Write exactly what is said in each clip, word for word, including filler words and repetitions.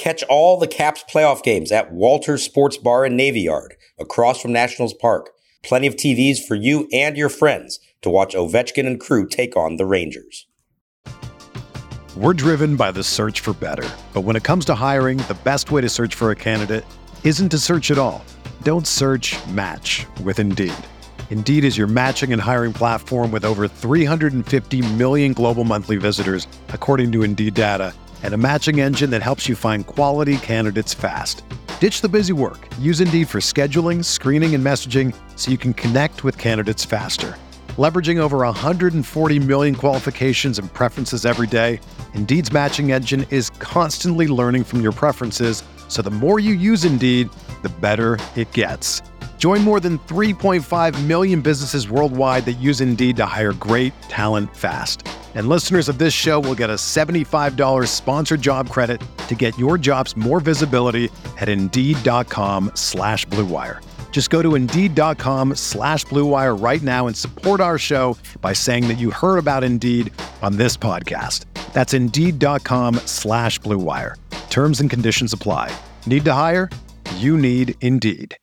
Catch all the Caps playoff games at Walters Sports Bar and Navy Yard, across from Nationals Park. Plenty of T Vs for you and your friends to watch Ovechkin and crew take on the Rangers. We're driven by the search for better. But when it comes to hiring, the best way to search for a candidate isn't to search at all. Don't search, match with Indeed. Indeed is your matching and hiring platform with over three hundred fifty million global monthly visitors, according to Indeed data, and a matching engine that helps you find quality candidates fast. Ditch the busy work. Use Indeed for scheduling, screening, and messaging so you can connect with candidates faster. Leveraging over one hundred forty million qualifications and preferences every day, Indeed's matching engine is constantly learning from your preferences, so the more you use Indeed, the better it gets. Join more than three point five million businesses worldwide that use Indeed to hire great talent fast. And listeners of this show will get a seventy-five dollars sponsored job credit to get your jobs more visibility at Indeed.com slash Blue Wire. Just go to Indeed.com slash Blue Wire right now and support our show by saying that you heard about Indeed on this podcast. That's Indeed.com slash Blue Wire. Terms and conditions apply. Need to hire? You need Indeed.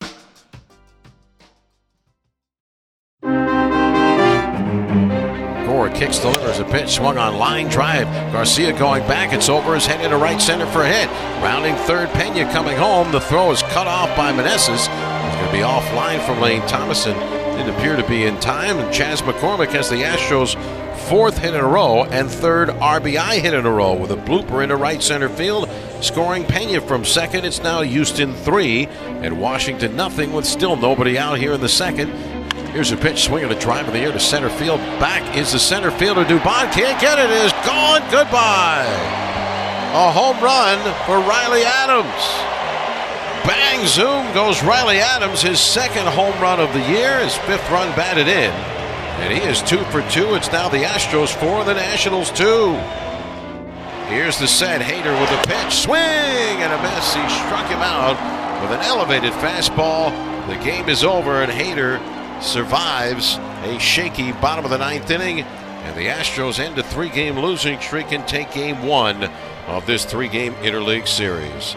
Gore kicks, delivers a pitch, swung on line drive. Garcia going back. It's over his head into right center for a hit. Rounding third, Pena coming home. The throw is cut off by Meneses. He's going to be offline from Lane Thomason. Didn't appear to be in time. And Chas McCormick has the Astros' fourth hit in a row and third R B I hit in a row with a blooper into right center field. Scoring Pena from second. It's now Houston three and Washington nothing with still nobody out here in the second. Here's a pitch, swinging a drive in the air to center field. Back is the center fielder. Dubon can't get it. It is gone. Goodbye. A home run for Riley Adams. Bang, zoom goes Riley Adams. His second home run of the year. His fifth run batted in. And he is two for two. It's now the Astros four, the Nationals two. Here's the set. Hader with a pitch. Swing and a miss. He struck him out with an elevated fastball. The game is over and Hader survives a shaky bottom of the ninth inning, and the Astros end a three-game losing streak and take game one of this three-game interleague series.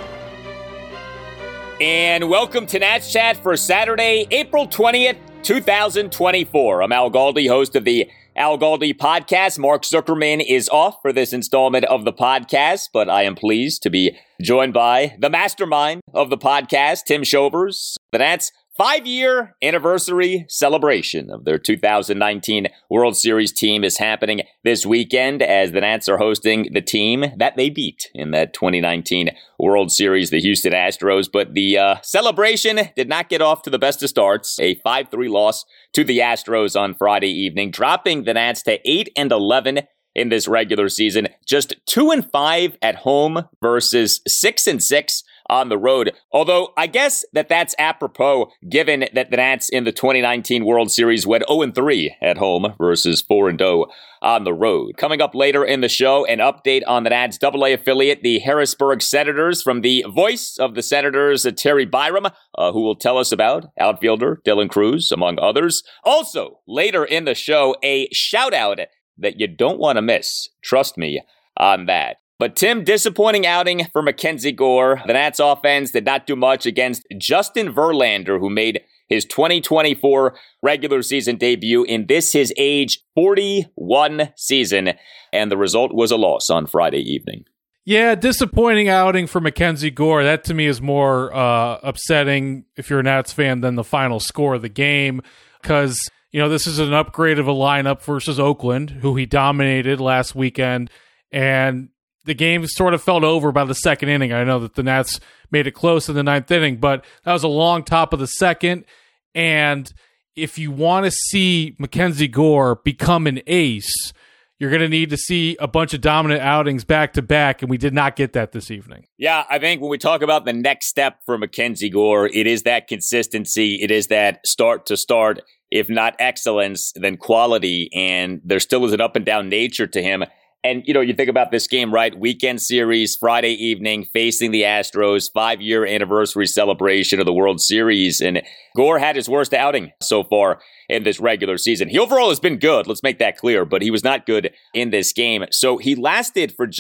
And welcome to Nats Chat for Saturday, April twentieth, twenty twenty-four. I'm Al Galdi, host of the Al Galdi podcast. Mark Zuckerman is off for this installment of the podcast, but I am pleased to be joined by the mastermind of the podcast, Tim Shovers. The Nats five-year anniversary celebration of their two thousand nineteen World Series team is happening this weekend as the Nats are hosting the team that they beat in that twenty nineteen World Series, the Houston Astros. But the uh, celebration did not get off to the best of starts. A five three loss to the Astros on Friday evening, dropping the Nats to eight and eleven in this regular season. Just two and five at home versus six and six on the road. Although I guess that that's apropos given that the Nats in the twenty nineteen World Series went oh and three at home versus four and oh on the road. Coming up later in the show, an update on the Nats double A affiliate, the Harrisburg Senators, from the voice of the Senators, Terry Byram, uh, who will tell us about outfielder Dylan Cruz, among others. Also, later in the show, a shout out that you don't want to miss. Trust me on that. But Tim, disappointing outing for Mackenzie Gore. The Nats offense did not do much against Justin Verlander, who made his twenty twenty-four regular season debut in this his age forty-one season. And the result was a loss on Friday evening. Yeah, disappointing outing for Mackenzie Gore. That to me is more uh, upsetting if you're a Nats fan than the final score of the game. Because, you know, this is an upgrade of a lineup versus Oakland, who he dominated last weekend. And the game sort of felt over by the second inning. I know that the Nats made it close in the ninth inning, but that was a long top of the second. And if you want to see Mackenzie Gore become an ace, you're going to need to see a bunch of dominant outings back to back, and we did not get that this evening. Yeah, I think when we talk about the next step for Mackenzie Gore, it is that consistency. It is that start to start, if not excellence, then quality. And there still is an up and down nature to him. And, you know, you think about this game, right? Weekend series, Friday evening, facing the Astros, five-year anniversary celebration of the World Series. And Gore had his worst outing so far in this regular season. He overall has been good, let's make that clear, but he was not good in this game. So he lasted for just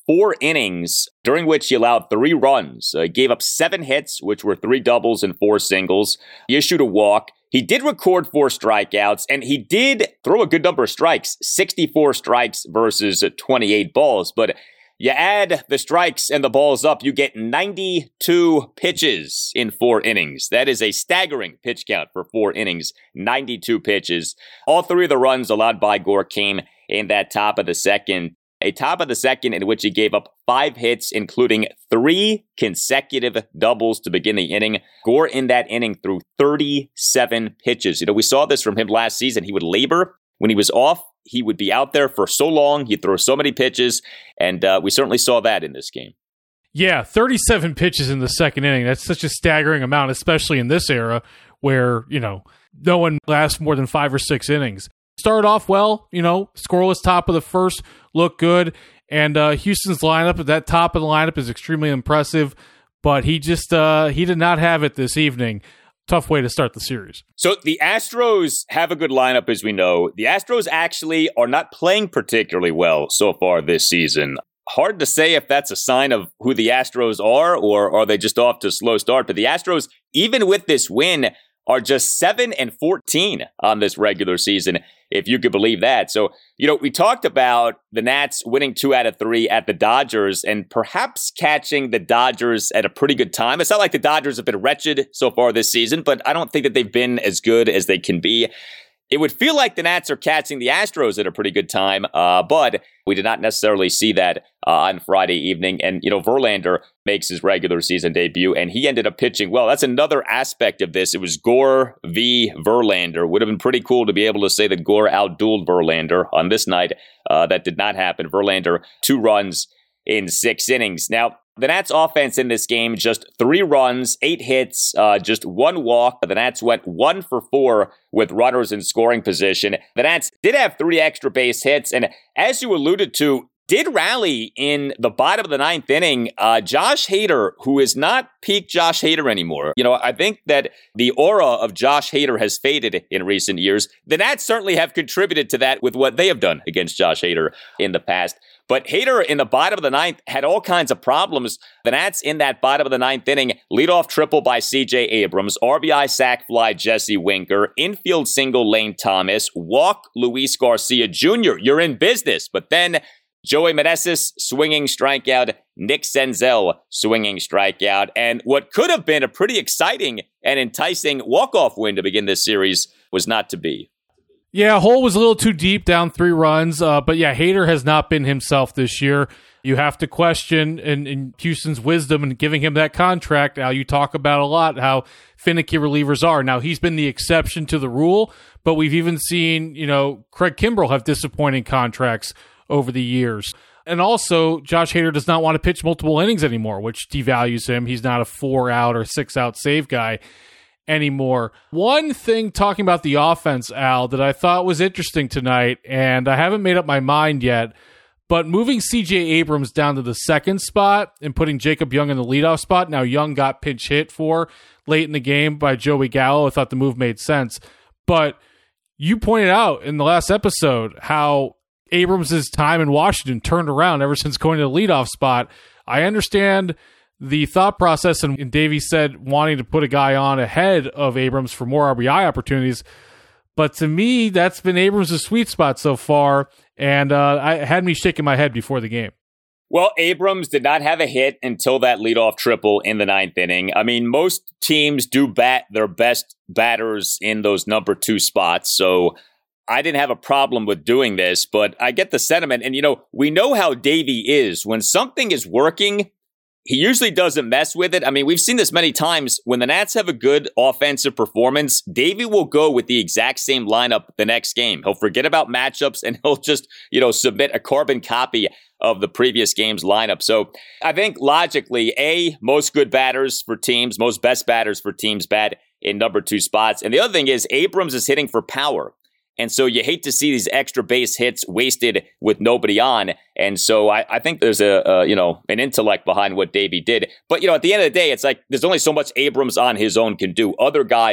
four innings during which he allowed three runs. Uh, he gave up seven hits, which were three doubles and four singles. He issued a walk. He did record four strikeouts, and he did throw a good number of strikes, sixty-four strikes versus twenty-eight balls. But you add the strikes and the balls up, you get ninety-two pitches in four innings. That is a staggering pitch count for four innings, ninety-two pitches. All three of the runs allowed by Gore came in that top of the second. A top of the second in which he gave up five hits, including three consecutive doubles to begin the inning. Gore in that inning threw thirty-seven pitches. You know, we saw this from him last season. He would labor when he was off. He would be out there for so long. He'd throw so many pitches, and uh, we certainly saw that in this game. Yeah, thirty-seven pitches in the second inning. That's such a staggering amount, especially in this era where, you know, no one lasts more than five or six innings. Started off well, you know, scoreless top of the first, looked good. And uh, Houston's lineup at that top of the lineup is extremely impressive, but he just, uh, he did not have it this evening. Tough way to start the series. So the Astros have a good lineup, as we know. The Astros actually are not playing particularly well so far this season. Hard to say if that's a sign of who the Astros are, or are they just off to a slow start. But the Astros, even with this win, are just seven and fourteen on this regular season, if you could believe that. So, you know, we talked about the Nats winning two out of three at the Dodgers and perhaps catching the Dodgers at a pretty good time. It's not like the Dodgers have been wretched so far this season, but I don't think that they've been as good as they can be. It would feel like the Nats are catching the Astros at a pretty good time, uh, but we did not necessarily see that uh, on Friday evening. And, you know, Verlander makes his regular season debut, and he ended up pitching well. That's another aspect of this. It was Gore v. Verlander. Would have been pretty cool to be able to say that Gore outdueled Verlander on this night. Uh, that did not happen. Verlander, two runs in six innings. Now, the Nats offense in this game, just three runs, eight hits, uh, just one walk. The Nats went one for four with runners in scoring position. The Nats did have three extra base hits, and as you alluded to, did rally in the bottom of the ninth inning. Uh, Josh Hader, who is not peak Josh Hader anymore. You know, I think that the aura of Josh Hader has faded in recent years. The Nats certainly have contributed to that with what they have done against Josh Hader in the past. But Hader in the bottom of the ninth had all kinds of problems. The Nats in that bottom of the ninth inning, leadoff triple by C J Abrams, R B I sac fly Jesse Winker, infield single Lane Thomas, walk Luis Garcia Junior You're in business. But then Joey Meneses swinging strikeout, Nick Senzel swinging strikeout, and what could have been a pretty exciting and enticing walk-off win to begin this series was not to be. Yeah, hole was a little too deep, down three runs. Uh, but yeah, Hader has not been himself this year. You have to question in, in Houston's wisdom in giving him that contract. Now, you talk about a lot how finicky relievers are. Now, he's been the exception to the rule, but we've even seen, you know, Craig Kimbrell have disappointing contracts over the years. And also, Josh Hader does not want to pitch multiple innings anymore, which devalues him. He's not a four-out or six-out save guy anymore. One thing talking about the offense, Al, that I thought was interesting tonight, and I haven't made up my mind yet, but moving C J Abrams down to the second spot and putting Jacob Young in the leadoff spot. Now, Young got pinch hit for late in the game by Joey Gallo. I thought the move made sense. But you pointed out in the last episode how Abrams' time in Washington turned around ever since going to the leadoff spot. I understand the thought process, and Davey said wanting to put a guy on ahead of Abrams for more R B I opportunities. But to me, that's been Abrams' sweet spot so far, and uh, I had me shaking my head before the game. Well, Abrams did not have a hit until that leadoff triple in the ninth inning. I mean, most teams do bat their best batters in those number two spots, so I didn't have a problem with doing this, but I get the sentiment. And, you know, we know how Davey is. When something is working, he usually doesn't mess with it. I mean, we've seen this many times. When the Nats have a good offensive performance, Davey will go with the exact same lineup the next game. He'll forget about matchups and he'll just, you know, submit a carbon copy of the previous game's lineup. So I think logically, A, most good batters for teams, most best batters for teams bat in number two spots. And the other thing is Abrams is hitting for power. And so you hate to see these extra base hits wasted with nobody on. And so I, I think there's a, a, you know, an intellect behind what Davey did. But, you know, at the end of the day, it's like there's only so much Abrams on his own can do. Other guys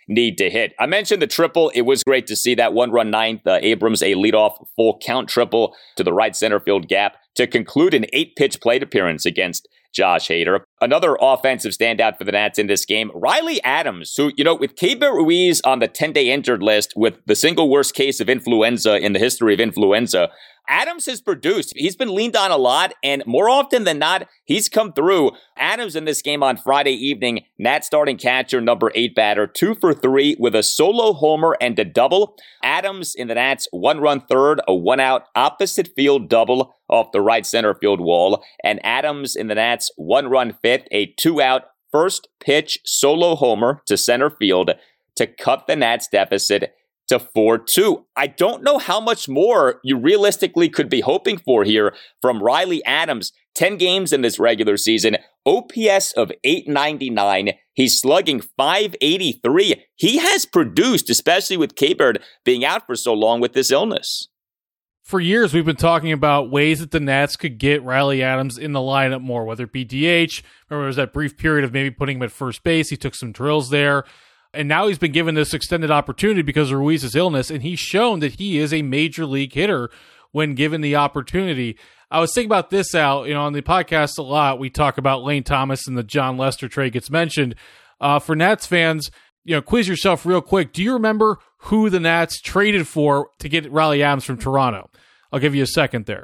need to hit. I mentioned the triple. It was great to see that one-run ninth. Uh, Abrams, a leadoff full count triple to the right center field gap to conclude an eight-pitch plate appearance against Josh Hader. Another offensive standout for the Nats in this game, Riley Adams, who, you know, with Keibert Ruiz on the ten-day injured list with the single worst case of influenza in the history of influenza, Adams has produced. He's been leaned on a lot, and more often than not, he's come through. Adams in this game on Friday evening, Nats starting catcher, number eight batter, two for three with a solo homer and a double. Adams in the Nats one-run third, a one-out opposite field double off the right center field wall, and Adams in the Nats one-run fifth, a two-out first pitch solo homer to center field to cut the Nats deficit to four two. I don't know how much more you realistically could be hoping for here from Riley Adams. ten games in this regular season, O P S of eight ninety-nine. He's slugging five eighty-three. He has produced, especially with Keibert being out for so long with this illness. For years, we've been talking about ways that the Nats could get Riley Adams in the lineup more, whether it be D H. Remember, there was that brief period of maybe putting him at first base. He took some drills there. And now he's been given this extended opportunity because of Ruiz's illness, and he's shown that he is a major league hitter when given the opportunity. I was thinking about this, Al. You know, on the podcast a lot, we talk about Lane Thomas and the John Lester trade gets mentioned. Uh, for Nats fans, you know, quiz yourself real quick. Do you remember who the Nats traded for to get Riley Adams from Toronto? I'll give you a second there.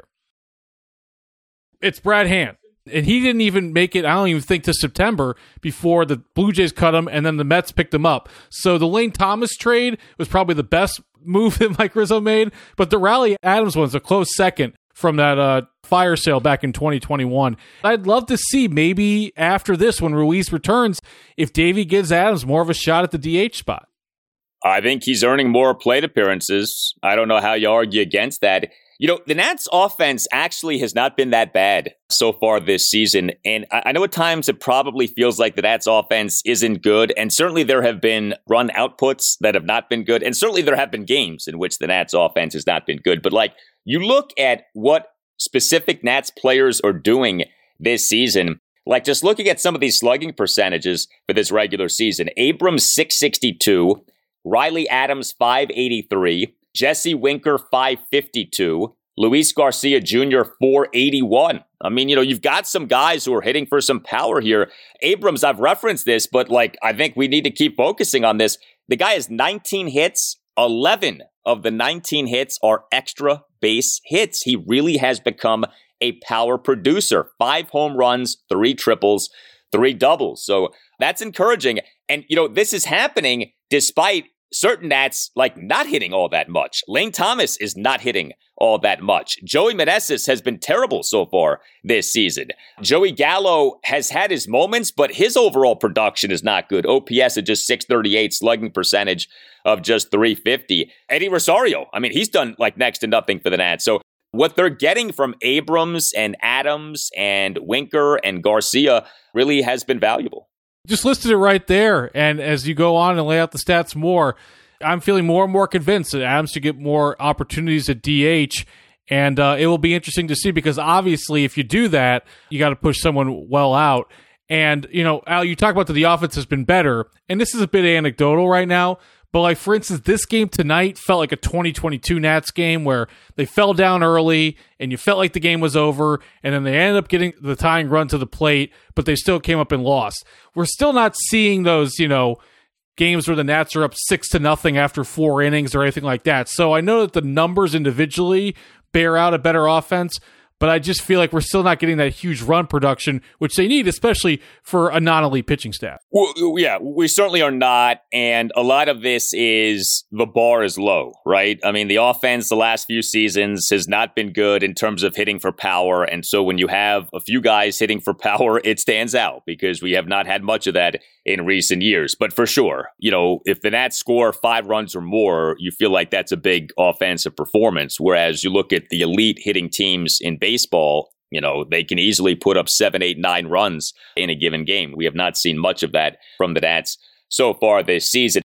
It's Brad Hand. And he didn't even make it, I don't even think, to September before the Blue Jays cut him and then the Mets picked him up. So the Lane Thomas trade was probably the best move that Mike Rizzo made, but the Riley Adams one's a close second from that uh, fire sale back in twenty twenty-one. I'd love to see maybe after this, when Ruiz returns, if Davey gives Adams more of a shot at the D H spot. I think he's earning more plate appearances. I don't know how you argue against that. You know, the Nats offense actually has not been that bad so far this season. And I know at times it probably feels like the Nats offense isn't good. And certainly there have been run outputs that have not been good. And certainly there have been games in which the Nats offense has not been good. But like, you look at what specific Nats players are doing this season, like just looking at some of these slugging percentages for this regular season, Abrams six sixty-two, Riley Adams five eighty-three, Jesse Winker, five fifty-two. Luis Garcia Junior, four eighty-one. I mean, you know, you've got some guys who are hitting for some power here. Abrams, I've referenced this, but like, I think we need to keep focusing on this. The guy has nineteen hits. eleven of the nineteen hits are extra base hits. He really has become a power producer. Five home runs, three triples, three doubles. So that's encouraging. And, you know, this is happening despite certain Nats like not hitting all that much. Lane Thomas is not hitting all that much. Joey Meneses has been terrible so far this season. Joey Gallo has had his moments, but his overall production is not good. O P S at just six thirty-eight, slugging percentage of just three fifty. Eddie Rosario, I mean, he's done like next to nothing for the Nats. So what they're getting from Abrams and Adams and Winker and Garcia really has been valuable. Just listed it right there. And as you go on and lay out the stats more, I'm feeling more and more convinced that Adams should get more opportunities at D H. And uh, it will be interesting to see because obviously if you do that, you got to push someone well out. And, you know, Al, you talk about that the offense has been better. And this is a bit anecdotal right now. But like, for instance, this game tonight felt like a twenty twenty-two Nats game where they fell down early and you felt like the game was over. And then they ended up getting the tying run to the plate, but they still came up and lost. We're still not seeing those, you know, games where the Nats are up six to nothing after four innings or anything like that. So I know that the numbers individually bear out a better offense, but I just feel like we're still not getting that huge run production, which they need, especially for a non-elite pitching staff. Well, yeah, we certainly are not. And a lot of this is the bar is low, right? I mean, the offense the last few seasons has not been good in terms of hitting for power. And so when you have a few guys hitting for power, it stands out because we have not had much of that in recent years. But for sure, you know, if the Nats score five runs or more, you feel like that's a big offensive performance. Whereas you look at the elite hitting teams in baseball, you know, they can easily put up seven, eight, nine runs in a given game. We have not seen much of that from the Nats so far this season.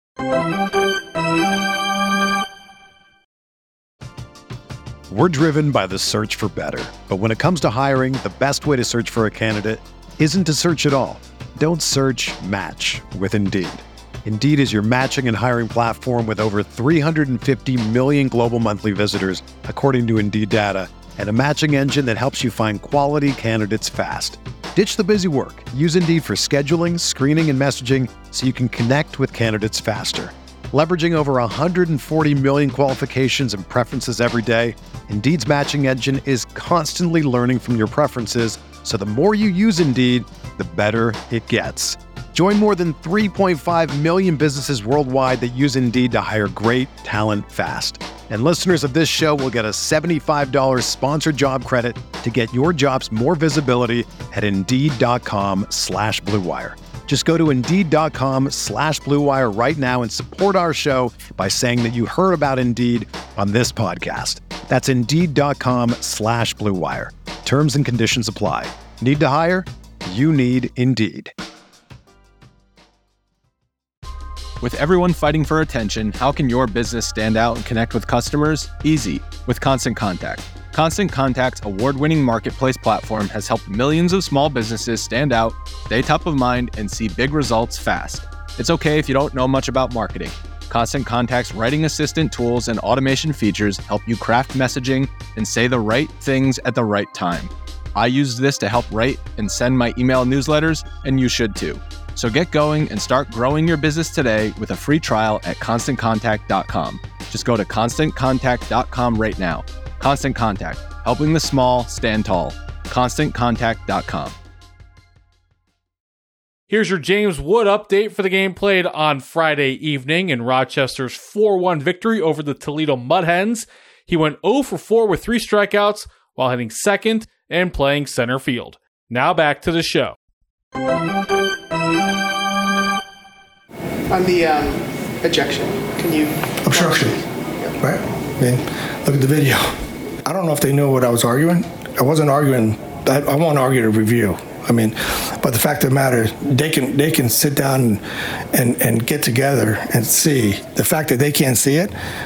We're driven by the search for better. But when it comes to hiring, the best way to search for a candidate isn't to search at all. Don't search, match with Indeed. Indeed is your matching and hiring platform with over three hundred fifty million global monthly visitors, according to Indeed data, and a matching engine that helps you find quality candidates fast. Ditch the busy work. Use Indeed for scheduling, screening, and messaging so you can connect with candidates faster. Leveraging over one hundred forty million qualifications and preferences every day, Indeed's matching engine is constantly learning from your preferences, so the more you use Indeed, the better it gets. Join more than three point five million businesses worldwide that use Indeed to hire great talent fast. And listeners of this show will get a seventy-five dollars sponsored job credit to get your jobs more visibility at Indeed.com slash Blue Wire. Just go to Indeed.com slash Blue Wire right now and support our show by saying that you heard about Indeed on this podcast. That's Indeed.com slash Blue Wire. Terms and conditions apply. Need to hire? You need Indeed. With everyone fighting for attention, how can your business stand out and connect with customers? Easy, with Constant Contact. Constant Contact's award-winning marketplace platform has helped millions of small businesses stand out, stay top of mind, and see big results fast. It's okay if you don't know much about marketing. Constant Contact's writing assistant tools and automation features help you craft messaging and say the right things at the right time. I use this to help write and send my email newsletters, and you should too. So get going and start growing your business today with a free trial at constant contact dot com. Just go to constant contact dot com right now. Constant Contact, helping the small stand tall. constant contact dot com. Here's your James Wood update for the game played on Friday evening in Rochester's four one victory over the Toledo Mud Hens. He went oh for four with three strikeouts while hitting second and playing center field. Now back to the show. On the um, ejection, can you... Obstruction, yeah. Right? I mean, look at the video. I don't know if they knew what I was arguing. I wasn't arguing. I, I won't argue the review. I mean, but the fact of the matter, they can they can sit down and, and, and get together and see. The fact that they can't see it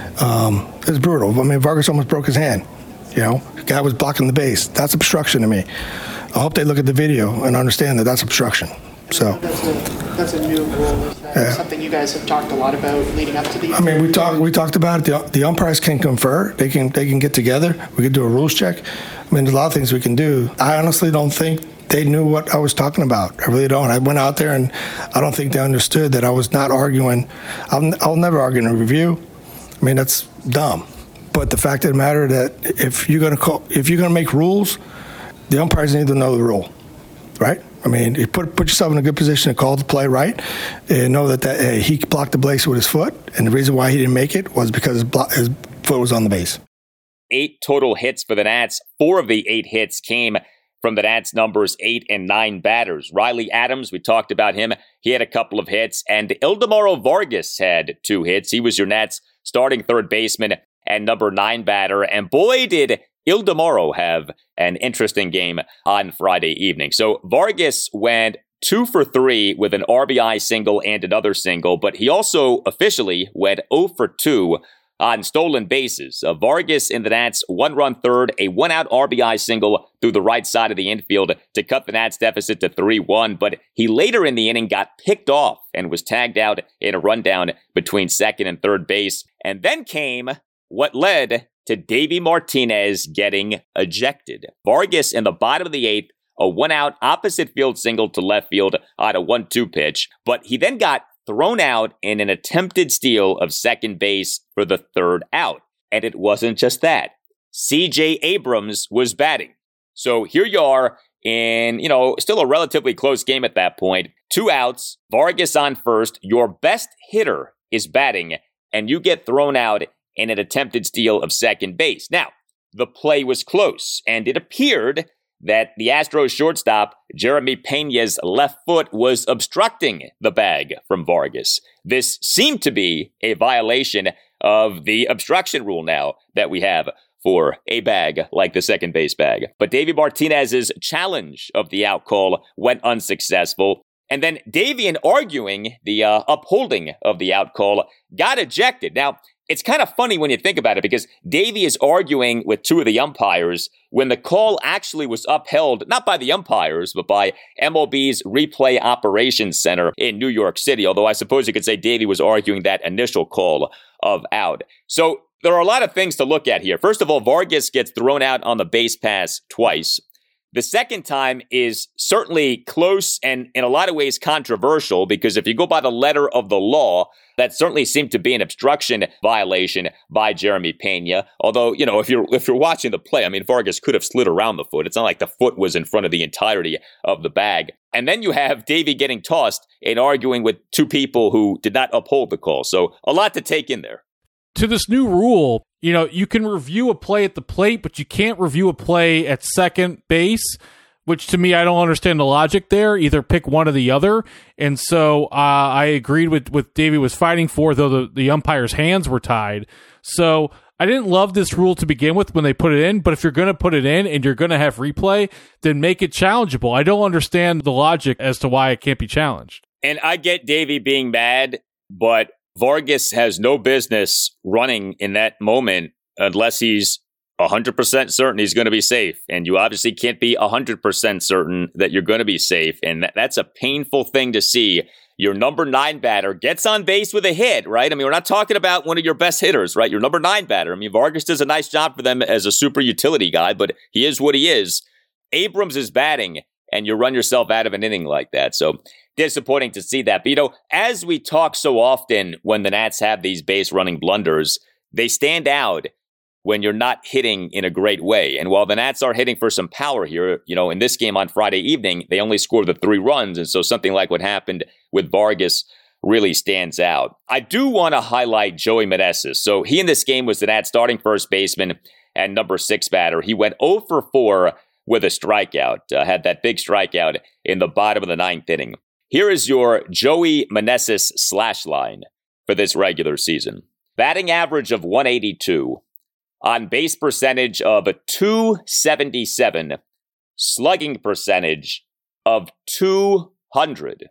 um, is brutal. I mean, Vargas almost broke his hand. You know, the guy was blocking the base. That's obstruction to me. I hope they look at the video and understand that that's obstruction. So that's a, that's a new rule. Is that yeah. something you guys have talked a lot about leading up to the? I mean, we talked we talked about it. The, the umpires can confer. They can they can get together. We can do a rules check. I mean, there's a lot of things we can do. I honestly don't think they knew what I was talking about. I really don't. I went out there and I don't think they understood that I was not arguing. I'll, I'll never argue in a review. I mean, that's dumb. But the fact of the matter that if you're gonna call, if you're gonna make rules, the umpires need to know the rule, right? I mean, you put put yourself in a good position to call the play right, and know that, that hey, he blocked the base with his foot, and the reason why he didn't make it was because his, blo- his foot was on the base. Eight total hits for the Nats. Four of the eight hits came from the Nats' numbers eight and nine batters. Riley Adams, we talked about him. He had a couple of hits, and Ildemaro Vargas had two hits. He was your Nats' starting third baseman and number nine batter, and boy, did Ildemaro have an interesting game on Friday evening. So Vargas went two for three with an R B I single and another single, but he also officially went oh for two on stolen bases. Uh, Vargas in the Nats' one-run third, a one-out R B I single through the right side of the infield to cut the Nats' deficit to three one, but he later in the inning got picked off and was tagged out in a rundown between second and third base. And then came what led to Davey Martinez getting ejected. Vargas in the bottom of the eighth, a one-out opposite field single to left field on a one two pitch, but he then got thrown out in an attempted steal of second base for the third out. And it wasn't just that. C J Abrams was batting. So here you are in, you know, still a relatively close game at that point. Two outs, Vargas on first, your best hitter is batting, and you get thrown out in an attempted steal of second base. Now, the play was close, and it appeared that the Astros shortstop, Jeremy Pena's left foot, was obstructing the bag from Vargas. This seemed to be a violation of the obstruction rule now that we have for a bag like the second base bag. But Davey Martinez's challenge of the out call went unsuccessful. And then Davey, in arguing the uh, upholding of the out call, got ejected. Now, it's kind of funny when you think about it because Davey is arguing with two of the umpires when the call actually was upheld, not by the umpires, but by M L B's Replay Operations Center in New York City. Although I suppose you could say Davey was arguing that initial call of out. So there are a lot of things to look at here. First of all, Vargas gets thrown out on the base pass twice. The second time is certainly close and in a lot of ways controversial because if you go by the letter of the law, that certainly seemed to be an obstruction violation by Jeremy Pena. Although, you know, if you're if you're watching the play, I mean, Vargas could have slid around the foot. It's not like the foot was in front of the entirety of the bag. And then you have Davey getting tossed and arguing with two people who did not uphold the call. So a lot to take in there. To this new rule, you know, you can review a play at the plate, but you can't review a play at second base, which to me, I don't understand the logic there. Either pick one or the other. And so uh, I agreed with what Davey was fighting for, though the, the umpire's hands were tied. So I didn't love this rule to begin with when they put it in, but if you're going to put it in and you're going to have replay, then make it challengeable. I don't understand the logic as to why it can't be challenged. And I get Davey being mad, but Vargas has no business running in that moment unless he's one hundred percent certain he's going to be safe. And you obviously can't be one hundred percent certain that you're going to be safe. And that, that's a painful thing to see. Your number nine batter gets on base with a hit, right? I mean, we're not talking about one of your best hitters, right? Your number nine batter. I mean, Vargas does a nice job for them as a super utility guy, but he is what he is. Abrams is batting, and you run yourself out of an inning like that. So disappointing to see that. But, you know, as we talk so often when the Nats have these base running blunders, they stand out when you're not hitting in a great way. And while the Nats are hitting for some power here, you know, in this game on Friday evening, they only scored the three runs. And so something like what happened with Vargas really stands out. I do want to highlight Joey Meneses. So he in this game was the Nats starting first baseman and number six batter. He went oh for four with a strikeout, uh, had that big strikeout in the bottom of the ninth inning. Here is your Joey Meneses slash line for this regular season. Batting average of one eighty-two, on base percentage of two seventy-seven, slugging percentage of two hundred.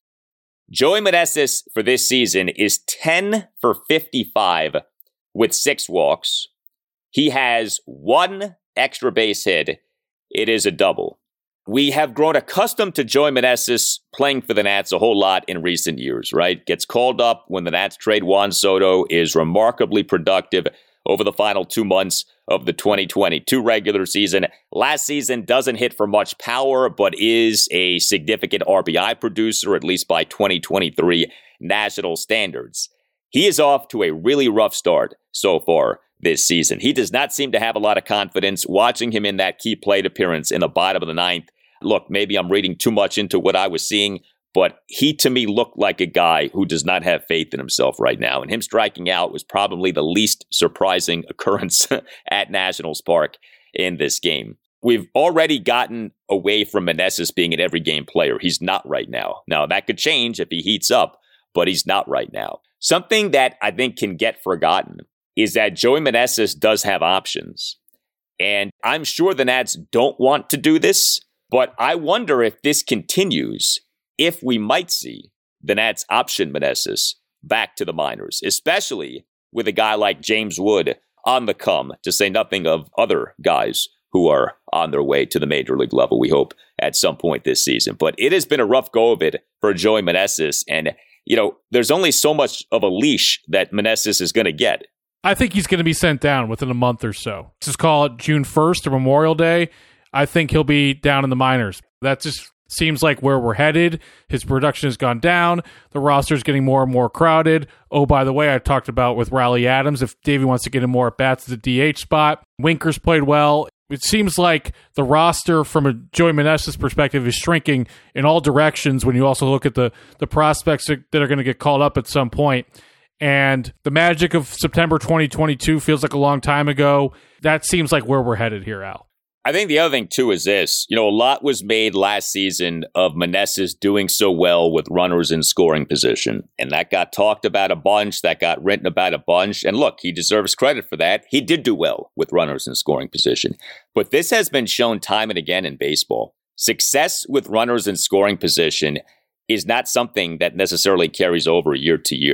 Joey Meneses for this season is ten for fifty-five with six walks. He has one extra base hit. It is a double. We have grown accustomed to Joey Meneses playing for the Nats a whole lot in recent years, right? Gets called up when the Nats trade Juan Soto, is remarkably productive over the final two months of the twenty twenty-two regular season. Last season doesn't hit for much power, but is a significant R B I producer, at least by twenty twenty-three national standards. He is off to a really rough start so far this season. He does not seem to have a lot of confidence. Watching him in that key plate appearance in the bottom of the ninth, look, maybe I'm reading too much into what I was seeing, but he to me looked like a guy who does not have faith in himself right now. And him striking out was probably the least surprising occurrence at Nationals Park in this game. We've already gotten away from Meneses being an every game player. He's not right now. Now, that could change if he heats up, but he's not right now. Something that I think can get forgotten is that Joey Meneses does have options. And I'm sure the Nats don't want to do this, but I wonder if this continues, if we might see the Nats option Meneses back to the minors, especially with a guy like James Wood on the come, to say nothing of other guys who are on their way to the major league level, we hope, at some point this season. But it has been a rough go of it for Joey Meneses. And, you know, there's only so much of a leash that Meneses is going to get. I think he's going to be sent down within a month or so. Let's just call it June first or Memorial Day. I think he'll be down in the minors. That just seems like where we're headed. His production has gone down. The roster is getting more and more crowded. Oh, by the way, I talked about with Riley Adams, if Davey wants to get him more at bats at the D H spot. Winkers played well. It seems like the roster from a Joey Meneses perspective is shrinking in all directions when you also look at the, the prospects that are going to get called up at some point. And the magic of September twenty twenty-two feels like a long time ago. That seems like where we're headed here, Al. I think the other thing, too, is this. You know, a lot was made last season of Meneses doing so well with runners in scoring position. And that got talked about a bunch. That got written about a bunch. And look, he deserves credit for that. He did do well with runners in scoring position. But this has been shown time and again in baseball. Success with runners in scoring position is not something that necessarily carries over year to year.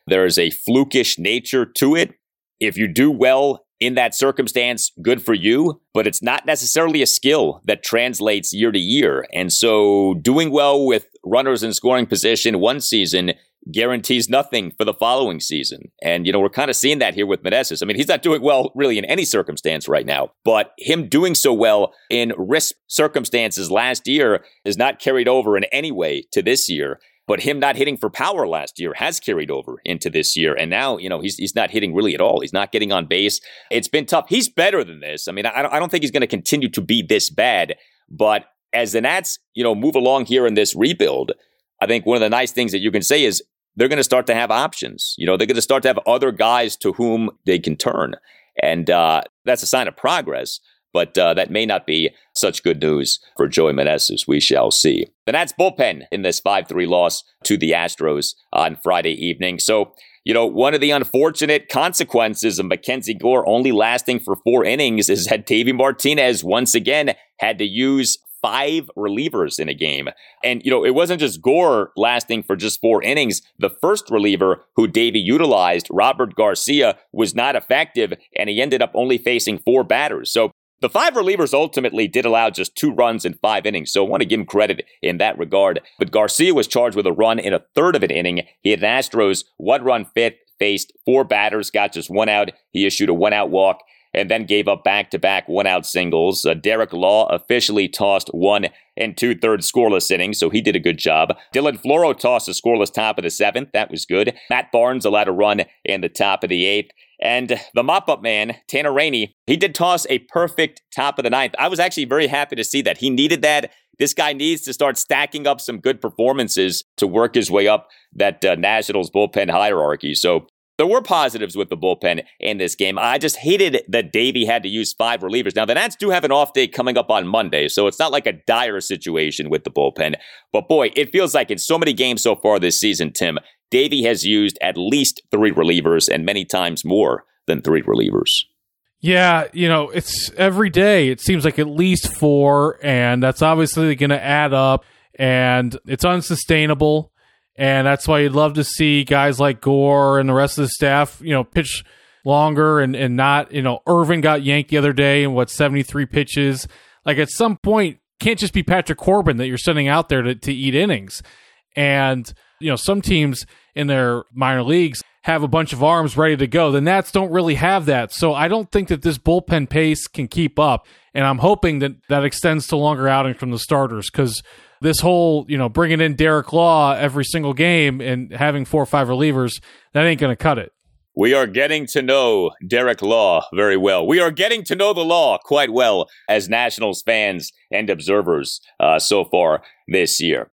there is a flukish nature to it. If you do well in that circumstance, good for you, but it's not necessarily a skill that translates year to year. And so doing well with runners in scoring position one season guarantees nothing for the following season. And, you know, we're kind of seeing that here with Meneses. I mean, he's not doing well really in any circumstance right now, but him doing so well in risk circumstances last year is not carried over in any way to this year. But him not hitting for power last year has carried over into this year. And now, you know, he's he's not hitting really at all. He's not getting on base. It's been tough. He's better than this. I mean, I don't, I don't think he's going to continue to be this bad. But as the Nats, you know, move along here in this rebuild, I think one of the nice things that you can say is they're going to start to have options. You know, they're going to start to have other guys to whom they can turn. And uh, that's a sign of progress. But uh, that may not be such good news for Joey Meneses. We shall see. The Nats bullpen in this five three loss to the Astros on Friday evening. So, you know, one of the unfortunate consequences of Mackenzie Gore only lasting for four innings is that Davey Martinez once again had to use five relievers in a game. And, you know, it wasn't just Gore lasting for just four innings. The first reliever who Davey utilized, Robert Garcia, was not effective, and he ended up only facing four batters. So the five relievers ultimately did allow just two runs in five innings, so I want to give him credit in that regard. But Garcia was charged with a run in a third of an inning. He had an Astros one-run fifth, faced four batters, got just one out. He issued a one-out walk, and then gave up back-to-back one-out singles. Uh, Derek Law officially tossed one and two-thirds scoreless innings, so he did a good job. Dylan Floro tossed a scoreless top of the seventh. That was good. Matt Barnes allowed a run in the top of the eighth. And the mop-up man, Tanner Rainey, he did toss a perfect top of the ninth. I was actually very happy to see that. He needed that. This guy needs to start stacking up some good performances to work his way up that uh, Nationals bullpen hierarchy. So there were positives with the bullpen in this game. I just hated that Davey had to use five relievers. Now, the Nats do have an off day coming up on Monday, so it's not like a dire situation with the bullpen. But boy, it feels like in so many games so far this season, Tim, Davey has used at least three relievers and many times more than three relievers. Yeah, you know, it's every day. It seems like at least four, and that's obviously going to add up, and it's unsustainable. And that's why you'd love to see guys like Gore and the rest of the staff, you know, pitch longer and, and not, you know, Irvin got yanked the other day in what, seventy-three pitches. Like at some point, can't just be Patrick Corbin that you're sending out there to, to eat innings. And, you know, some teams in their minor leagues have a bunch of arms ready to go. The Nats don't really have that. So I don't think that this bullpen pace can keep up. And I'm hoping that that extends to longer outings from the starters, because this whole, you know, bringing in Derek Law every single game and having four or five relievers, that ain't going to cut it. We are getting to know Derek Law very well. We are getting to know the Law quite well as Nationals fans and observers uh, so far this year.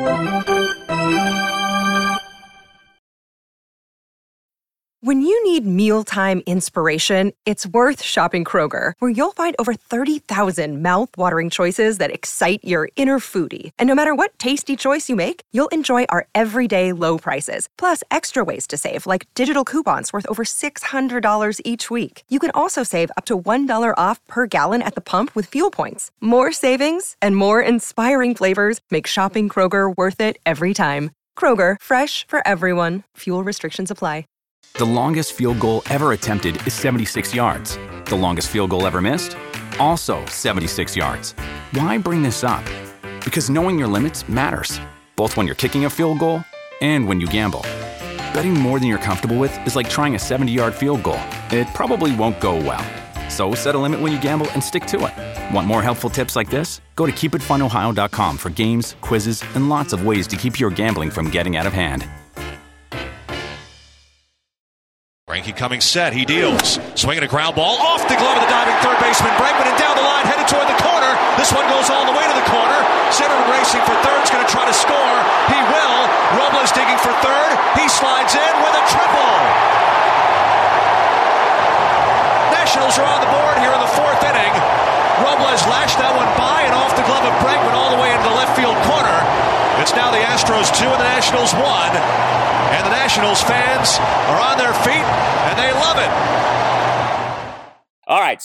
When you need mealtime inspiration, it's worth shopping Kroger, where you'll find over thirty thousand mouth-watering choices that excite your inner foodie. And no matter what tasty choice you make, you'll enjoy our everyday low prices, plus extra ways to save, like digital coupons worth over six hundred dollars each week. You can also save up to one dollar off per gallon at the pump with fuel points. More savings and more inspiring flavors make shopping Kroger worth it every time. Kroger, fresh for everyone. Fuel restrictions apply. The longest field goal ever attempted is seventy-six yards. The longest field goal ever missed? Also seventy-six yards. Why bring this up? Because knowing your limits matters, both when you're kicking a field goal and when you gamble. Betting more than you're comfortable with is like trying a seventy-yard field goal. It probably won't go well. So set a limit when you gamble and stick to it. Want more helpful tips like this? Go to keep it fun ohio dot com for games, quizzes, and lots of ways to keep your gambling from getting out of hand. Greinke coming set, he deals. Swinging a ground ball off the glove of the diving third baseman Bregman, and down the line, headed toward the corner. This one goes all the way to the corner. Zinner racing for third, is going to try to score. He will. Robles digging for third. He slides in with a triple. Nationals are on the board here in the fourth inning. Robles lashed that one by and off the glove of Bregman all the way into the left field corner. It's now the Astros two and the Nationals one. And the Nationals fans are on their feet, and they love it. All right, so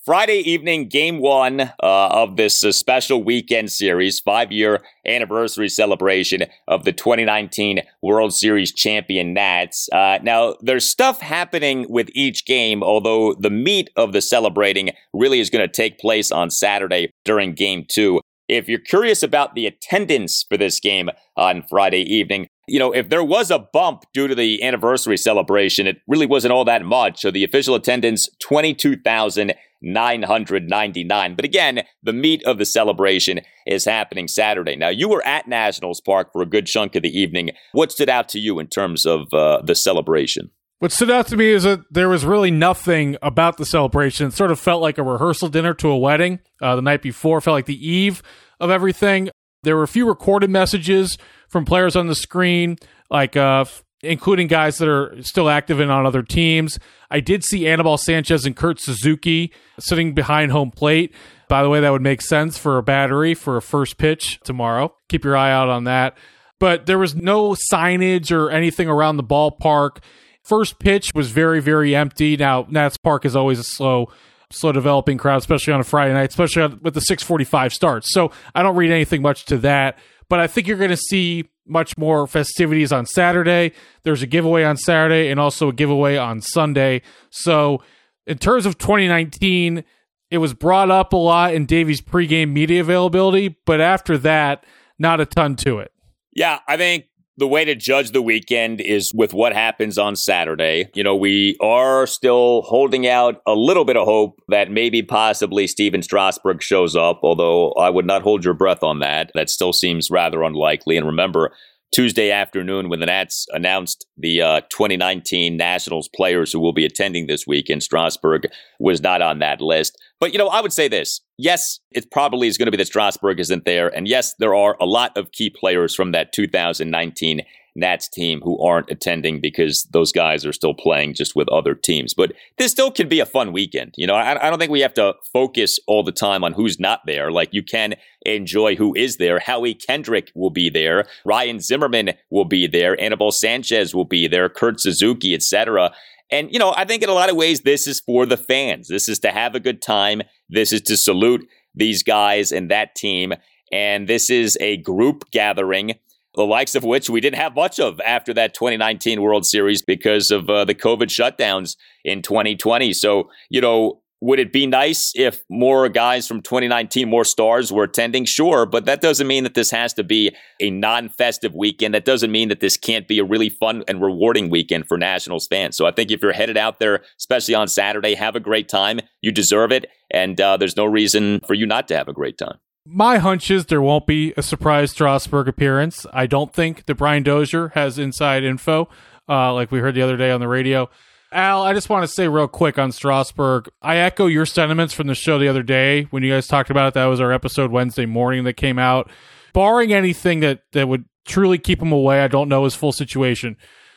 Friday evening, game one uh, of this uh, special weekend series, five-year anniversary celebration of the twenty nineteen World Series champion Nats. Uh, now, there's stuff happening with each game, although the meat of the celebrating really is going to take place on Saturday during game two. If you're curious about the attendance for this game on Friday evening, you know, if there was a bump due to the anniversary celebration, it really wasn't all that much. So the official attendance, twenty-two thousand nine hundred ninety-nine. But again, the meat of the celebration is happening Saturday. Now, you were at Nationals Park for a good chunk of the evening. What stood out to you in terms of uh, the celebration? What stood out to me is that there was really nothing about the celebration. It sort of felt like a rehearsal dinner to a wedding uh, the night before. It felt like the eve of everything. There were a few recorded messages from players on the screen, like uh, including guys that are still active and on other teams. I did see Anibal Sanchez and Kurt Suzuki sitting behind home plate. By the way, that would make sense for a battery for a first pitch tomorrow. Keep your eye out on that. But there was no signage or anything around the ballpark. First pitch was very, very empty. Now, Nats Park is always a slow, slow developing crowd, especially on a Friday night, especially with the six forty-five starts. So I don't read anything much to that. But I think you're going to see much more festivities on Saturday. There's a giveaway on Saturday and also a giveaway on Sunday. So in terms of twenty nineteen, it was brought up a lot in Davey's pregame media availability, but after that, not a ton to it. Yeah, I think the way to judge the weekend is with what happens on Saturday. You know, we are still holding out a little bit of hope that maybe possibly Steven Strasburg shows up, although I would not hold your breath on that. That still seems rather unlikely. And remember, Tuesday afternoon when the Nats announced the uh, twenty nineteen Nationals players who will be attending this weekend, Strasburg was not on that list. But, you know, I would say this. Yes, it probably is going to be that Strasburg isn't there. And yes, there are a lot of key players from that two thousand nineteen Nats team who aren't attending because those guys are still playing just with other teams. But this still can be a fun weekend. You know, I, I don't think we have to focus all the time on who's not there. Like, you can enjoy who is there. Howie Kendrick will be there. Ryan Zimmerman will be there. Anibal Sanchez will be there. Kurt Suzuki, et cetera. And, you know, I think in a lot of ways, this is for the fans. This is to have a good time. This is to salute these guys and that team. And this is a group gathering, the likes of which we didn't have much of after that twenty nineteen World Series because of uh, the COVID shutdowns in twenty twenty. So, you know, would it be nice if more guys from twenty nineteen, more stars were attending? Sure, but that doesn't mean that this has to be a non-festive weekend. That doesn't mean that this can't be a really fun and rewarding weekend for Nationals fans. So I think if you're headed out there, especially on Saturday, have a great time. You deserve it, and uh, there's no reason for you not to have a great time. My hunch is there won't be a surprise Strasburg appearance. I don't think that Brian Dozier has inside info, uh, like we heard the other day on the radio. Al, I just want to say real quick on Strasburg, I echo your sentiments from the show the other day when you guys talked about it. That was our episode Wednesday morning that came out. Barring anything that, that would truly keep him away, I don't know his full situation,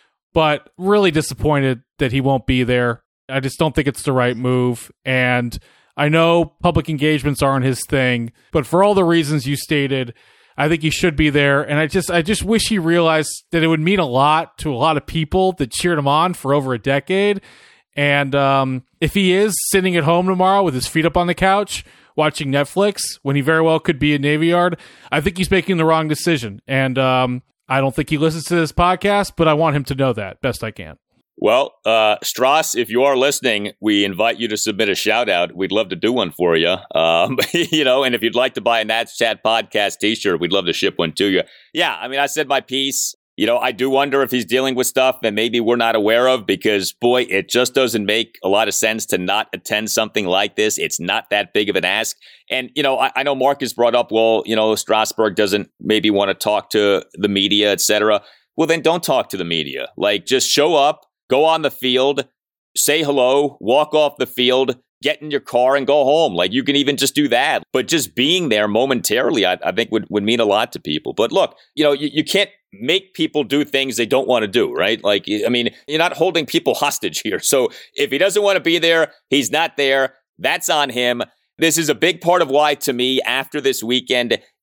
but really disappointed that he won't be there. I just don't think it's the right move. And I know public engagements aren't his thing, but for all the reasons you stated, I think he should be there. And I just I just wish he realized that it would mean a lot to a lot of people that cheered him on for over a decade. And um, if he is sitting at home tomorrow with his feet up on the couch watching Netflix when he very well could be at Navy Yard, I think he's making the wrong decision. And um, I don't think he listens to this podcast, but I want him to know that best I can. Well, uh, Strauss, if you are listening, we invite you to submit a shout out. We'd love to do one for you. Um, you know, and if you'd like to buy a Nats Chat podcast t-shirt, we'd love to ship one to you. Yeah, I mean, I said my piece. You know, I do wonder if he's dealing with stuff that maybe we're not aware of because, boy, it just doesn't make a lot of sense to not attend something like this. It's not that big of an ask. And, you know, I, I know Mark has brought up, well, you know, Strasburg doesn't maybe want to talk to the media, et cetera. Well, then don't talk to the media. Like, just show up. Go on the field, say hello, walk off the field, get in your car and go home. Like, you can even just do that. But just being there momentarily, I, I think would, would mean a lot to people. But look, you know, you, you can't make people do things they don't want to do, right? Like, I mean, you're not holding people hostage here. So if he doesn't want to be there, he's not there. That's on him. This is a big part of why, to me, after this weekend,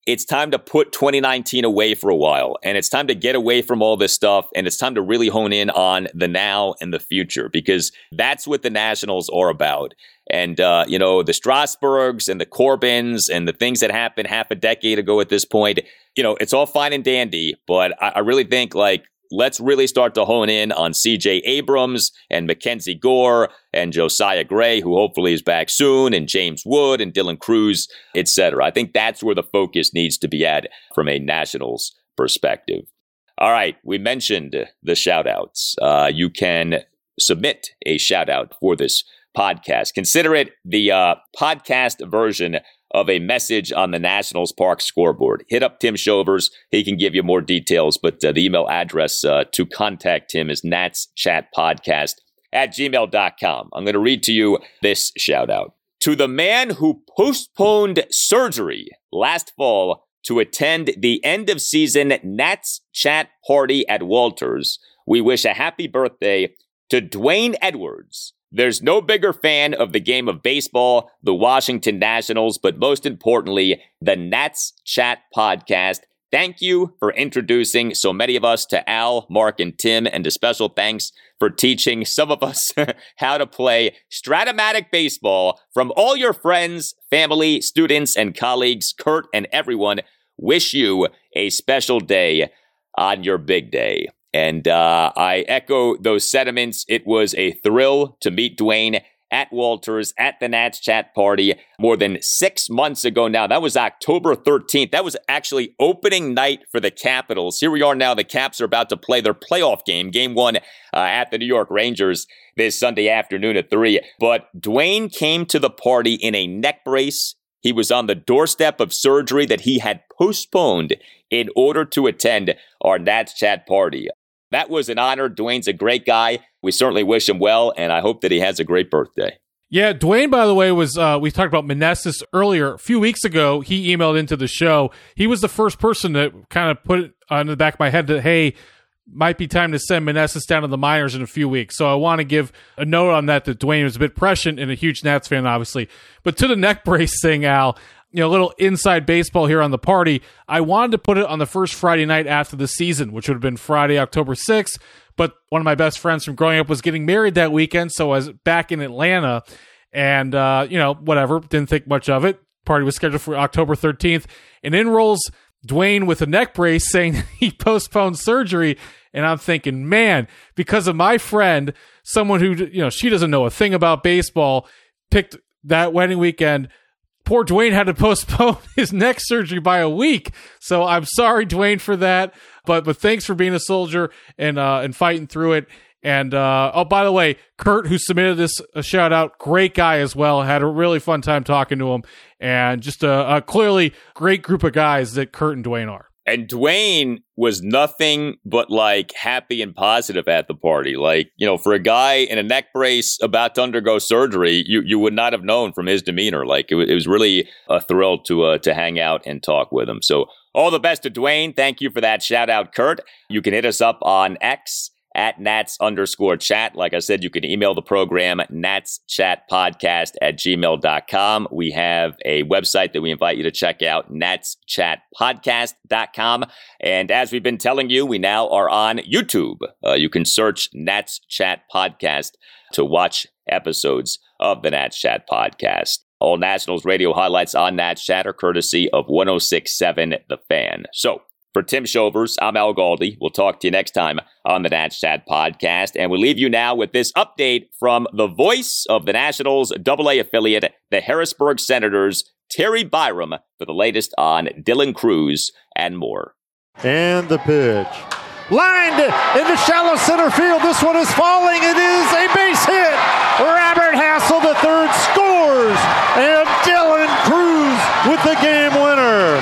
it's time to put twenty nineteen away for a while, and it's time to get away from all this stuff, and it's time to really hone in on the now and the future, because that's what the Nationals are about. And, uh, you know, the Strasburgs and the Corbins and the things that happened half a decade ago at this point, you know, it's all fine and dandy, but I, I really think, like, let's really start to hone in on C J Abrams and Mackenzie Gore and Josiah Gray, who hopefully is back soon, and James Wood and Dylan Cruz, et cetera. I think that's where the focus needs to be at from a Nationals perspective. All right, we mentioned the shout-outs. Uh, you can submit a shout-out for this podcast. Consider it the uh, podcast version of a message on the Nationals Park scoreboard. Hit up Tim Shovers. He can give you more details, but uh, the email address uh, to contact him is natschatpodcast at gmail dot com. I'm going to read to you this shout out. To the man who postponed surgery last fall to attend the end of season Nats Chat party at Walters, we wish a happy birthday to Dwayne Edwards. There's no bigger fan of the game of baseball, the Washington Nationals, but most importantly, the Nats Chat podcast. Thank you for introducing so many of us to Al, Mark, and Tim, and a special thanks for teaching some of us how to play Stratomatic baseball. From all your friends, family, students, and colleagues, Kurt and everyone, wish you a special day on your big day. And uh, I echo those sentiments. It was a thrill to meet Dwayne at Walters at the Nats Chat party more than six months ago now. That was October thirteenth. That was actually opening night for the Capitals. Here we are now. The Caps are about to play their playoff game, game one uh, at the New York Rangers this Sunday afternoon at three. But Dwayne came to the party in a neck brace. He was on the doorstep of surgery that he had postponed in order to attend our Nats Chat party. That was an honor. Dwayne's a great guy. We certainly wish him well, and I hope that he has a great birthday. Yeah, Dwayne, by the way, was, uh, we talked about Meneses earlier. A few weeks ago, he emailed into the show. He was the first person to kind of put it on the back of my head that, hey, might be time to send Meneses down to the minors in a few weeks. So I want to give a note on that, that Dwayne was a bit prescient and a huge Nats fan, obviously. But to the neck brace thing, Al, you know, a little inside baseball here on the party. I wanted to put it on the first Friday night after the season, which would have been Friday, October sixth. But one of my best friends from growing up was getting married that weekend, so I was back in Atlanta. And, uh, you know, whatever, didn't think much of it. Party was scheduled for October thirteenth. And in rolls Dwayne with a neck brace saying he postponed surgery. And I'm thinking, man, because of my friend, someone who, you know, she doesn't know a thing about baseball, picked that wedding weekend. Poor Dwayne had to postpone his neck surgery by a week. So I'm sorry, Dwayne, for that. But but thanks for being a soldier and uh, and fighting through it. And, uh, oh, by the way, Kurt, who submitted this a shout out, great guy as well. Had a really fun time talking to him. And just a, a clearly great group of guys that Kurt and Dwayne are. And Dwayne was nothing but like happy and positive at the party. Like, you know, for a guy in a neck brace about to undergo surgery, you, you would not have known from his demeanor. Like it, it was really a thrill to uh, to hang out and talk with him. So all the best to Dwayne. Thank you for that shout out, Kurt. You can hit us up on X at Nats underscore chat. Like I said, you can email the program, natschatpodcast at gmail dot com. We have a website that we invite you to check out, natschatpodcast dot com. And as we've been telling you, we now are on YouTube. Uh, you can search Nats Chat Podcast to watch episodes of the Nats Chat Podcast. All Nationals radio highlights on Nats Chat are courtesy of one oh six point seven The Fan. So, for Tim Shovers, I'm Al Galdi. We'll talk to you next time on the Nats Chat Podcast. And we'll leave you now with this update from the voice of the Nationals' double A affiliate, the Harrisburg Senators, Terry Byram, for the latest on Dylan Cruz and more. And the pitch. Lined into shallow center field. This one is falling. It is a base hit. Robert Hassel, the third, scores. And Dylan Cruz with the game winner.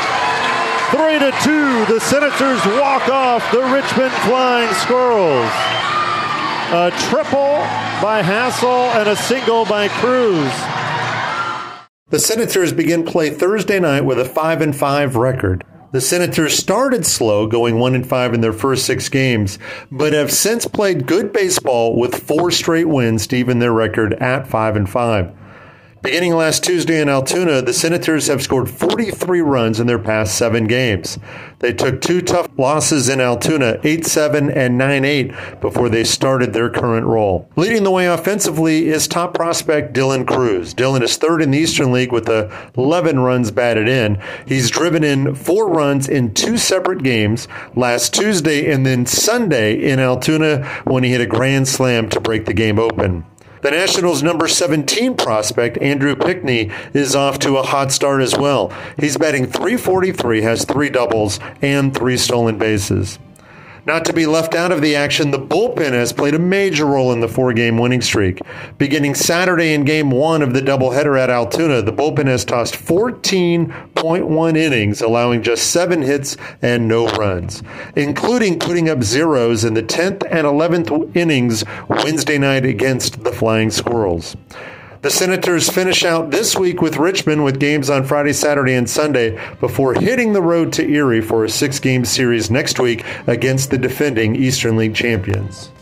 Three to two, the Senators walk off the Richmond Flying Squirrels. A triple by Hassel and a single by Cruz. The Senators begin play Thursday night with a five and five record. The Senators started slow, going one and five in their first six games, but have since played good baseball with four straight wins to even their record at five and five. Beginning last Tuesday in Altoona, the Senators have scored forty-three runs in their past seven games. They took two tough losses in Altoona, eight seven and nine eight, before they started their current role. Leading the way offensively is top prospect Dylan Cruz. Dylan is third in the Eastern League with eleven runs batted in. He's driven in four runs in two separate games, last Tuesday and then Sunday in Altoona when he hit a grand slam to break the game open. The Nationals' number seventeen prospect, Andrew Pickney, is off to a hot start as well. He's batting three forty-three, has three doubles, and three stolen bases. Not to be left out of the action, the bullpen has played a major role in the four-game winning streak. Beginning Saturday in Game one of the doubleheader at Altoona, the bullpen has tossed fourteen point one innings, allowing just seven hits and no runs, including putting up zeros in the tenth and eleventh innings Wednesday night against the Flying Squirrels. The Senators finish out this week with Richmond with games on Friday, Saturday, and Sunday before hitting the road to Erie for a six-game series next week against the defending Eastern League champions.